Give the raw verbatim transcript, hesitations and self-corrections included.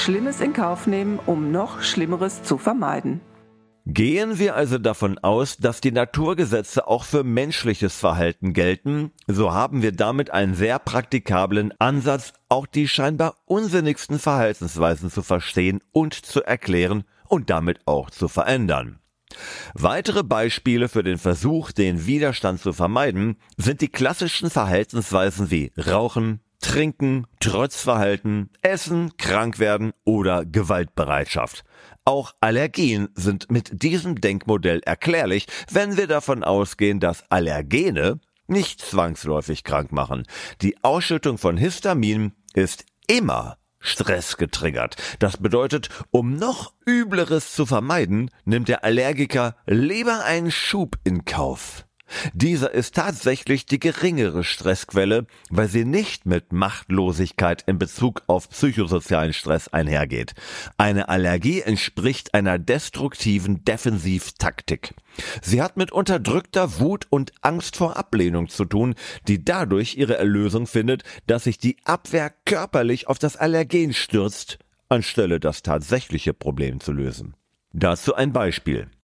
Schlimmes in Kauf nehmen, um noch Schlimmeres zu vermeiden. Gehen wir also davon aus, dass die Naturgesetze auch für menschliches Verhalten gelten, so haben wir damit einen sehr praktikablen Ansatz, auch die scheinbar unsinnigsten Verhaltensweisen zu verstehen und zu erklären und damit auch zu verändern. Weitere Beispiele für den Versuch, den Widerstand zu vermeiden, sind die klassischen Verhaltensweisen wie Rauchen, Trinken, Trotzverhalten, Essen, Krankwerden oder Gewaltbereitschaft. Auch Allergien sind mit diesem Denkmodell erklärlich, wenn wir davon ausgehen, dass Allergene nicht zwangsläufig krank machen. Die Ausschüttung von Histamin ist immer Stress getriggert. Das bedeutet, um noch Übleres zu vermeiden, nimmt der Allergiker lieber einen Schub in Kauf. Dieser ist tatsächlich die geringere Stressquelle, weil sie nicht mit Machtlosigkeit in Bezug auf psychosozialen Stress einhergeht. Eine Allergie entspricht einer destruktiven Defensivtaktik. Sie hat mit unterdrückter Wut und Angst vor Ablehnung zu tun, die dadurch ihre Erlösung findet, dass sich die Abwehr körperlich auf das Allergen stürzt, anstelle das tatsächliche Problem zu lösen. Dazu ein Beispiel.